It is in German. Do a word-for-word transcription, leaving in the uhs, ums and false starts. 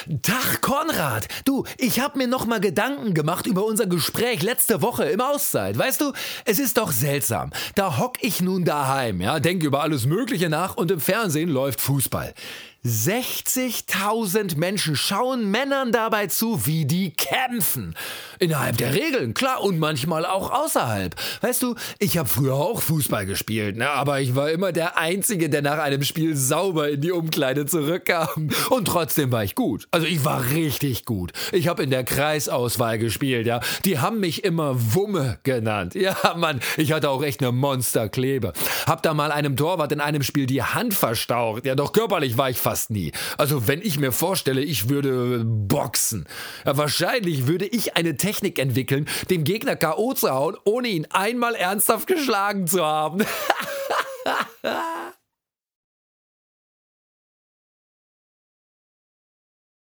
Tag, Konrad. Du, ich hab mir noch mal Gedanken gemacht über unser Gespräch letzte Woche im Auszeit. Weißt du, es ist doch seltsam. Da hock ich nun daheim, ja, denk über alles Mögliche nach und im Fernsehen läuft Fußball. sechzigtausend Menschen schauen Männern dabei zu, wie die kämpfen. Innerhalb der Regeln, klar, und manchmal auch außerhalb. Weißt du, ich habe früher auch Fußball gespielt, ne, aber ich war immer der Einzige, der nach einem Spiel sauber in die Umkleide zurückkam. Und trotzdem war ich gut. Also ich war richtig gut. Ich habe in der Kreisauswahl gespielt, ja. Die haben mich immer Wumme genannt. Ja, Mann, ich hatte auch echt eine Monsterklebe. Hab da mal einem Torwart in einem Spiel die Hand verstaucht. Ja, doch körperlich war ich fast Fast nie. Also wenn ich mir vorstelle, ich würde boxen, ja, wahrscheinlich würde ich eine Technik entwickeln, den Gegner K O zu hauen, ohne ihn einmal ernsthaft geschlagen zu haben.